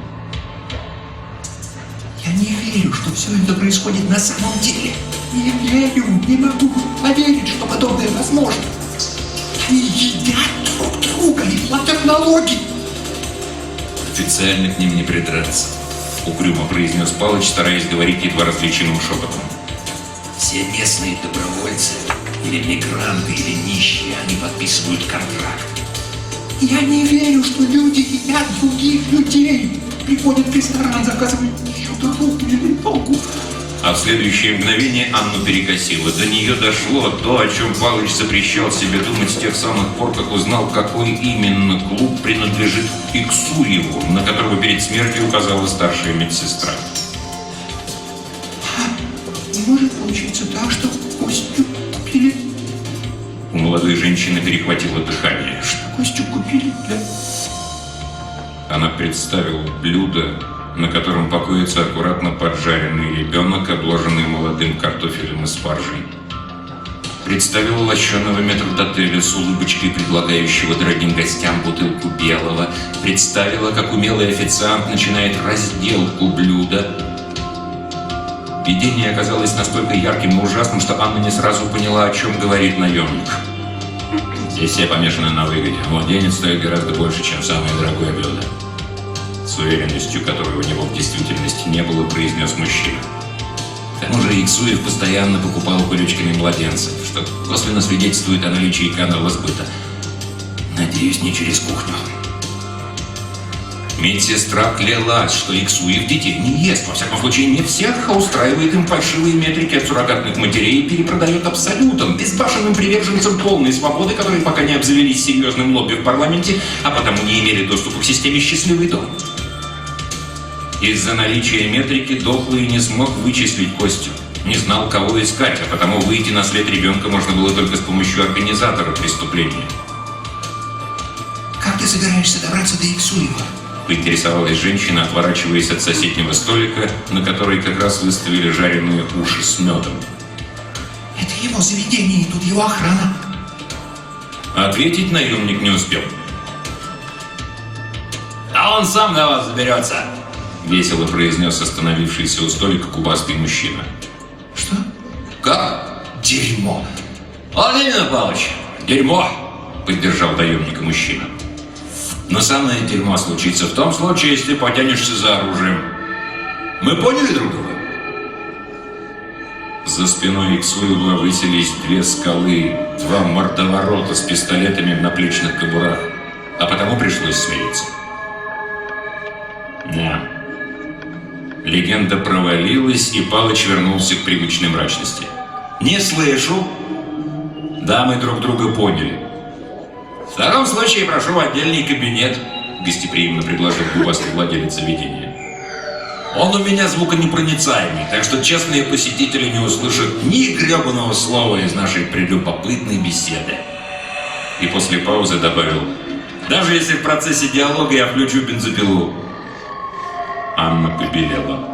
Я не верю, что все это происходит на самом деле. Не верю, не могу поверить, что подобное возможно. Они едят друг друга и платят налоги. Официально к ним не придраться, угрюмо произнес Палыч, стараясь говорить едва различимым шепотом. Все местные добровольцы, или мигранты, или нищие, они подписывают контракт. Я не верю, что люди едят других людей. Приходят в ресторан, заказывают чудо-фрукт или рыбалку. А в следующее мгновение Анну перекосило. До нее дошло то, о чем Палыч запрещал себе думать с тех самых пор, как узнал, какой именно клуб принадлежит Иксуеву, на которого перед смертью указала старшая медсестра. Не может получиться так, что Костю купили. У молодой женщины перехватило дыхание. Костю купили для... Она представила блюдо, на котором покоится аккуратно поджаренный ребенок, обложенный молодым картофелем и спаржей. Представила лощеного метрдотеля с улыбочкой, предлагающего дорогим гостям бутылку белого. Представила, как умелый официант начинает разделку блюда. Видение оказалось настолько ярким и ужасным, что Анна не сразу поняла, о чем говорит наемник. Здесь все помешаны на выгоде. Младенец стоит гораздо больше, чем самое дорогое блюдо. С уверенностью, которой у него в действительности не было, произнес мужчина. К тому же Иксуев постоянно покупал кулечками младенцев, что косвенно свидетельствует о наличии канала сбыта. Надеюсь, не через кухню. Медсестра клялась, что Иксуев детей не ест, во всяком случае не всех, а устраивает им фальшивые метрики от суррогатных матерей и перепродает абсолютом, безбашенным приверженцам полной свободы, которые пока не обзавелись серьезным лобби в парламенте, а потому не имели доступа к системе «Счастливый дом». Из-за наличия метрики дохлый не смог вычислить Костю, не знал, кого искать, а потому выйти на след ребенка можно было только с помощью организатора преступления. Как ты собираешься добраться до Иксуева? Поинтересовалась женщина, отворачиваясь от соседнего столика, на который как раз выставили жареные уши с медом. Это его заведение, и тут его охрана. Ответить наемник не успел. А он сам на вас заберется. Весело произнес остановившийся у столика губастый мужчина. Что? Как? Дерьмо. Вот именно, Палыч. Дерьмо. Поддержал наемника мужчина. Но самое дерьмо случится в том случае, если потянешься за оружием. Мы поняли друг друга? За спиной Иксуева высились две скалы, два мордоворота с пистолетами в наплечных кобурах, а потому пришлось смириться. Да. Легенда провалилась, и Палыч вернулся к привычной мрачности. Не слышу. Да, мы друг друга поняли. В таком случае прошу в отдельный кабинет, Гостеприимно предложил губастый владелец заведения. Он у меня звуконепроницаемый, так что честные посетители не услышат ни гребаного слова из нашей прелюбопытной беседы. И после паузы добавил: Даже если в процессе диалога я включу бензопилу. Анна побелела.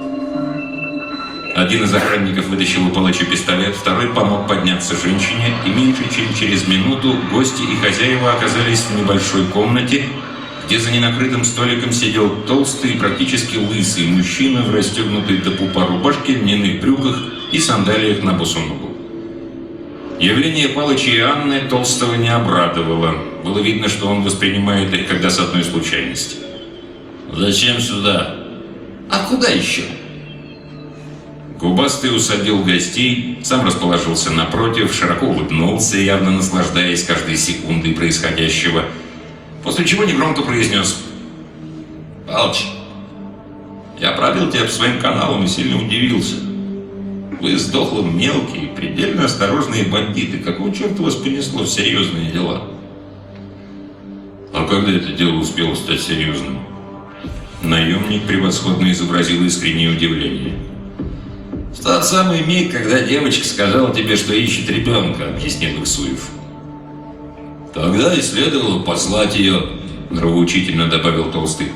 Один из охранников вытащил у Палыча пистолет, второй помог подняться женщине, и меньше чем через минуту гости и хозяева оказались в небольшой комнате, где за ненакрытым столиком сидел толстый, практически лысый мужчина в расстегнутой до пупа рубашке, льняных брюках и сандалиях на босу ногу. Явление Палыча и Анны Толстого не обрадовало. Было видно, что он воспринимает их как досадную случайность. Зачем сюда? А куда еще? Губастый усадил гостей, сам расположился напротив, широко улыбнулся, явно наслаждаясь каждой секундой происходящего, после чего негромко произнес: Палыч, я пробил тебя по своим каналам и сильно удивился. Вы с Дохлым мелкие, предельно осторожные бандиты. Какого черта вас понесло в серьезные дела? А когда это дело успело стать серьезным? Наемник превосходно изобразил искреннее удивление. В тот самый миг, когда девочка сказала тебе, что ищет ребенка, объяснил Иксуев. Тогда и следовало послать ее, нравоучительно добавил Толстый.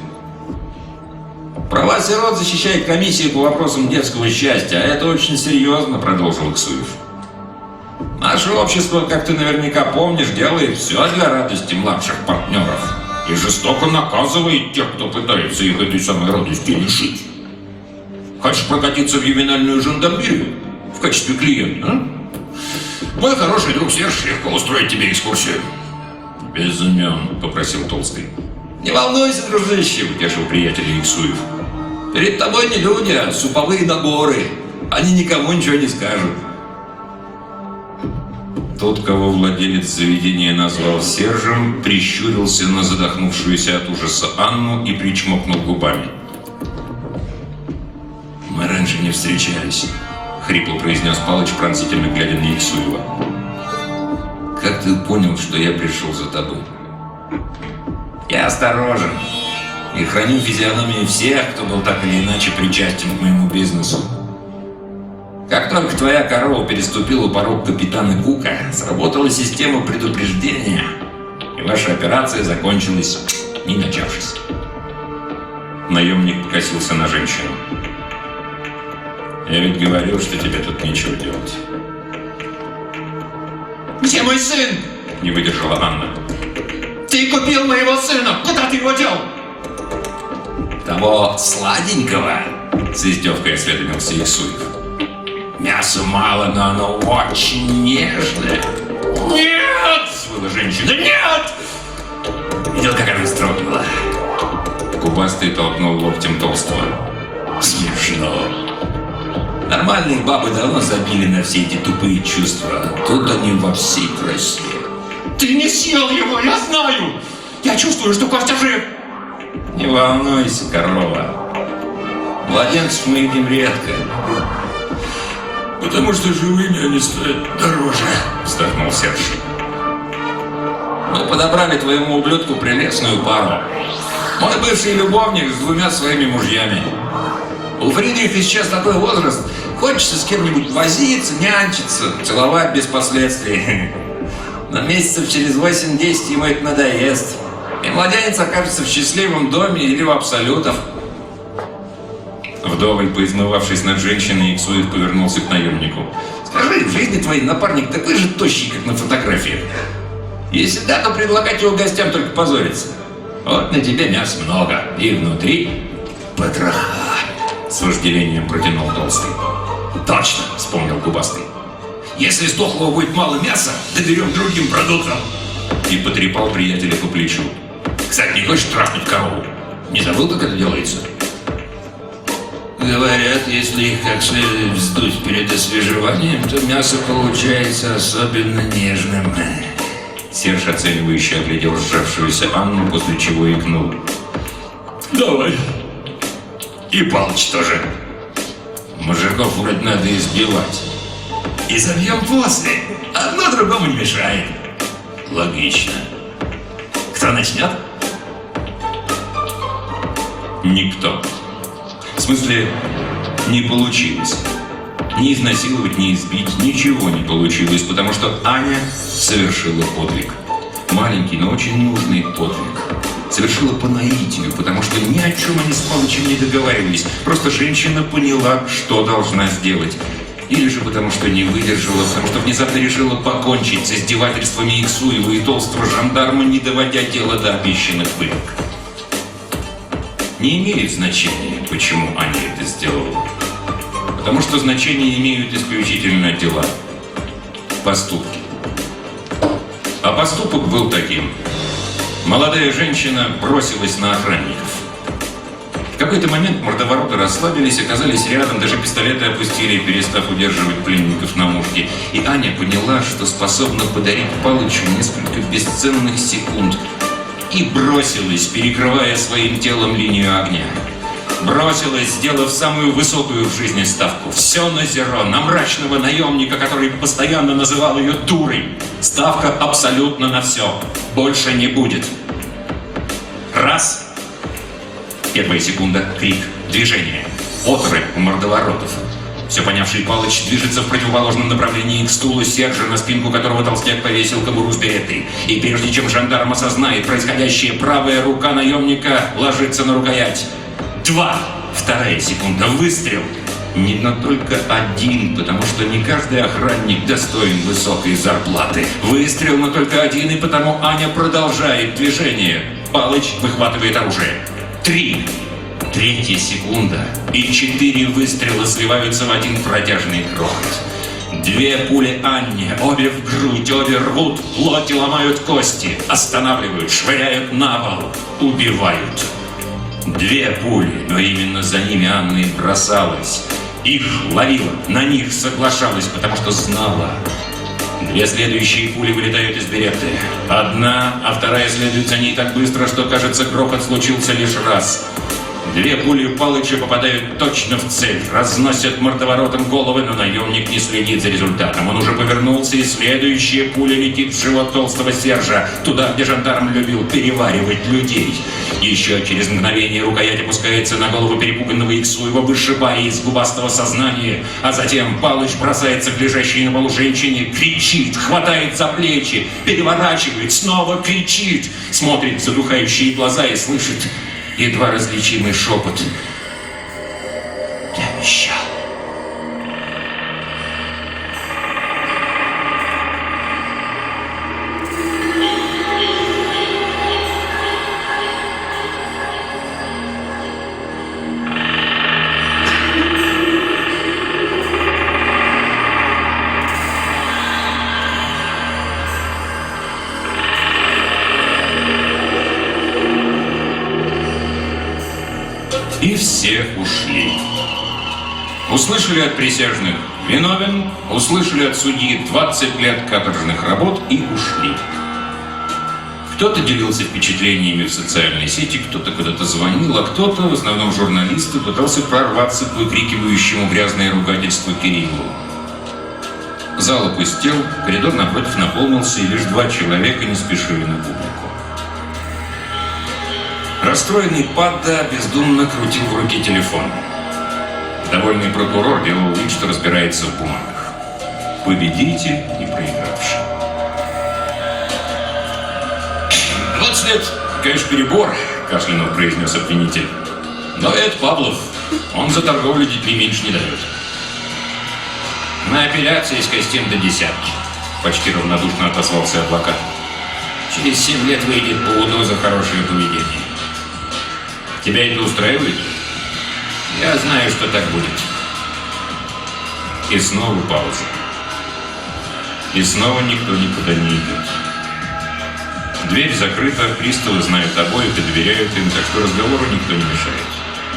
Права сирот защищает комиссия по вопросам детского счастья, а это очень серьезно, продолжил Иксуев. Наше общество, как ты наверняка помнишь, делает все для радости младших партнеров и жестоко наказывает тех, кто пытается их этой самой радости лишить. Хочешь прокатиться в ювенальную жандармерию в качестве клиента, а? Мой хороший друг Серж легко устроит тебе экскурсию. Без имен, попросил Толстый. Не волнуйся, дружище, утешил приятеля Иксуев. Перед тобой не люди, а суповые наборы. Они никому ничего не скажут. Тот, кого владелец заведения назвал Сержем, прищурился на задохнувшуюся от ужаса Анну и причмокнул губами. «Мы раньше не встречались», — хрипло произнес Палыч, пронзительно глядя на Иксуева. «Как ты понял, что я пришел за тобой?» «Я осторожен и храню физиономии всех, кто был так или иначе причастен к моему бизнесу. Как только твоя корова переступила порог капитана Кука, сработала система предупреждения, и ваша операция закончилась, не начавшись». Наемник покосился на женщину. «Я ведь говорил, что тебе тут нечего делать». Где мой сын? Не выдержала Анна. Ты купил моего сына! Куда ты его дел? «Того сладенького?» — с издевкой осведомился Иксуев. «Мяса мало, но оно очень нежное». Нет! — взвыла женщина. Нет! Видел, как она вздрогнула. Губастый толкнул локтем Толстого. «Смешно. Нормальные бабы давно забили на все эти тупые чувства. Тут они во всей красе». Ты не съел его, я знаю! Я чувствую, что Костя жив! «Не волнуйся, корова. Младенцев мы едим редко. Потому что живыми они стоят дороже», — вздохнул Серж. «Мы подобрали твоему ублюдку прелестную пару. Мой бывший любовник с 2 своими мужьями. У Фридриха сейчас такой возраст, хочется с кем-нибудь возиться, нянчиться, целовать без последствий. Но месяцев через 8-10 ему это надоест. И младенец окажется в счастливом доме или в абсолютов». Вдоволь поизмывавшись над женщиной, Иксуев повернулся к наемнику. «Скажи, в жизни твой напарник такой же тощий, как на фотографиях? Если да, то предлагать его гостям только позориться. Вот на тебе мяса много, и внутри потроха», — с вожделением протянул Толстый. «Точно», — вспомнил Губастый. «Если из дохлого будет мало мяса, доберем другим продуктам». И потрепал приятеля по плечу. «Кстати, не хочешь трахнуть корову? Не забыл, как это делается?» Говорят, если их как следует вздуть перед освежеванием, то мясо получается особенно нежным. Серж оценивающе оглядел сжавшуюся Анну, после чего икнул. Давай. «И Палыч тоже. Мужиков вроде надо избивать. И забьем после. Одно другому не мешает». «Логично. Кто начнет?» «Никто. В смысле, не получилось. Ни изнасиловать, ни избить, ничего не получилось, потому что Аня совершила подвиг. Маленький, но очень нужный подвиг. Совершила по наитию, потому что ни о чем они с Палычем не договаривались. Просто женщина поняла, что должна сделать. Или же потому что не выдержала, потому что внезапно решила покончить с издевательствами Иксуева и толстого жандарма, не доводя дело до обещанных пыток. Не имеет значения, почему Аня это сделала. Потому что значение имеют исключительно дела. Поступки. А поступок был таким. Молодая женщина бросилась на охранников. В какой-то момент мордовороты расслабились, оказались рядом, даже пистолеты опустили, перестав удерживать пленников на мушке. И Аня поняла, что способна подарить Палычу несколько бесценных секунд. И бросилась, перекрывая своим телом линию огня. Бросилась, сделав самую высокую в жизни ставку. Все на зеро, на мрачного наемника, который постоянно называл ее дурой. Ставка абсолютно на все. Больше не будет. Раз. Первая секунда. Крик. Движение. Отрыв у мордоворотов. Все понявший Палыч движется в противоположном направлении к стулу Сержа, на спинку которого толстяк повесил кобуру с беретой. И прежде чем жандарм осознает происходящее, правая рука наемника ложится на рукоять. 2. Вторая секунда. Выстрел. но только один, потому что не каждый охранник достоин высокой зарплаты. Выстрел, но только один, и потому Аня продолжает движение. Палыч выхватывает оружие. 3. Третья секунда, и 4 выстрела сливаются в один протяжный грохот. 2 пули Анне, обе в грудь, обе рвут плоть и ломают кости, останавливают, швыряют на пол, убивают. 2 пули, но именно за ними Анна и бросалась. Их ловила, на них соглашалась, потому что знала. 2 следующие пули вылетают из беретты. Одна, а вторая следует за ней так быстро, что, кажется, грохот случился лишь раз. 2 пули Палыча попадают точно в цель, разносят мордоворотом головы, но наемник не следит за результатом. Он уже повернулся, и следующая пуля летит в живот толстого Сержа, туда, где жандарм любил переваривать людей. Еще через мгновение рукоять опускается на голову перепуганного Иксу, его вышибая из губастого сознания, а затем Палыч бросается к лежащей на полу женщине, кричит, хватает за плечи, переворачивает, снова кричит, смотрит в задухающие глаза и слышит едва различимый шепот. «Я обещал». И все ушли. Услышали от присяжных «виновен», услышали от судьи 20 лет каторжных работ и ушли. Кто-то делился впечатлениями в социальной сети, кто-то куда-то звонил, а кто-то, в основном журналисты, пытался прорваться к выкрикивающему грязное ругательство Кириллу. Зал опустел, коридор напротив наполнился, и лишь 2 человека не спешили на публику. Расстроенный Падда бездумно крутил в руке телефон. Довольный прокурор делал вид, что разбирается в бумагах. Победитель и проигравший. 20 лет, конечно, перебор, кашлянул произнес обвинитель. Но это Павлов. Он за торговлю детьми меньше не дает. На апелляции скостим до 10. Почти равнодушно отозвался адвокат. Через 7 лет выйдет по УДО за хорошее поведение. Тебя это устраивает? Я знаю, что так будет. И снова пауза. И снова никто никуда не идет. Дверь закрыта, приставы знают обоих и доверяют им, так что разговору никто не мешает.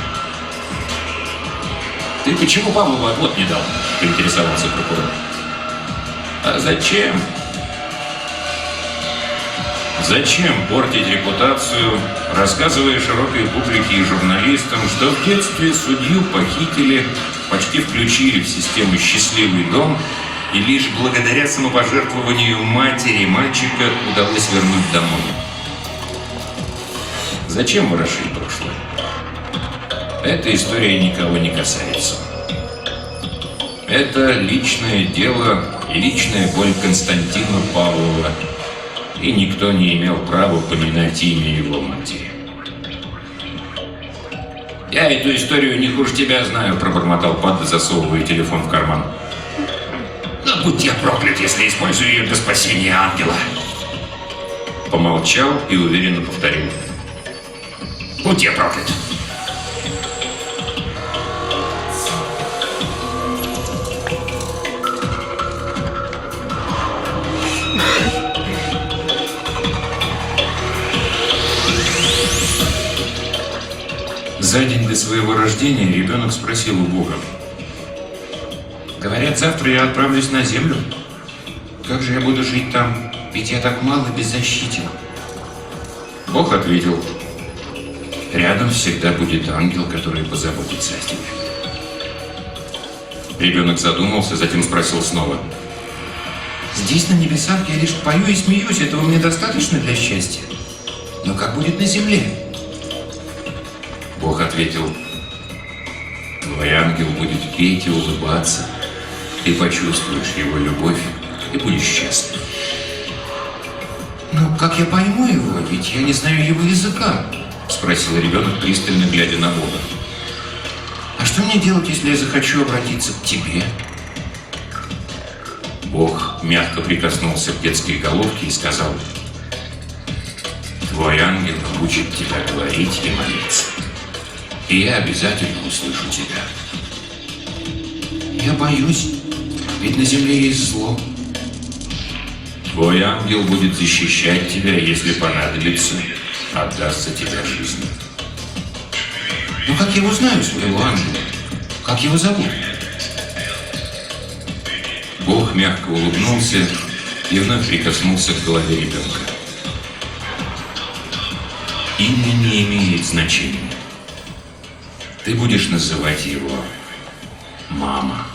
«Ты почему Павлову отвод не дал?» – поинтересовался прокурор. «А зачем?» Зачем портить репутацию, рассказывая широкой публике и журналистам, что в детстве судью похитили, почти включили в систему «Счастливый дом», и лишь благодаря самопожертвованию матери мальчика удалось вернуть домой? Зачем ворошить прошлое? Эта история никого не касается. Это личное дело и личная боль Константина Павлова, и никто не имел права поминать имя его матери. «Я эту историю не хуже тебя знаю», – пробормотал Падда, засовывая телефон в карман. «Но будь я проклят, если использую ее для спасения ангела». Помолчал и уверенно повторил. «Будь я проклят». За день до своего рождения ребенок спросил у Бога: «Говорят, завтра я отправлюсь на землю. Как же я буду жить там? Ведь я так мало беззащитен». Бог ответил: «Рядом всегда будет ангел, который позаботится о тебе». Ребенок задумался, затем спросил снова: «Здесь, на небесах, я лишь пою и смеюсь. Этого мне достаточно для счастья. Но как будет на земле?» Бог ответил: «Твой ангел будет петь и улыбаться. Ты почувствуешь его любовь и будешь счастлив». «Ну, как я пойму его? Ведь я не знаю его языка», — спросил ребенок, пристально глядя на Бога. «А что мне делать, если я захочу обратиться к тебе? Бог мягко прикоснулся к детской головке и сказал: «Твой ангел научит тебя говорить и молиться, и я обязательно услышу тебя». Я боюсь, ведь на земле есть зло. Твой ангел будет защищать тебя, если понадобится, отдаст за тебя жизнь. Но как я узнаю своего ангела? Как его зовут? Бог мягко улыбнулся и вновь прикоснулся к голове ребенка. Имя не имеет значения. Ты будешь называть его «мама».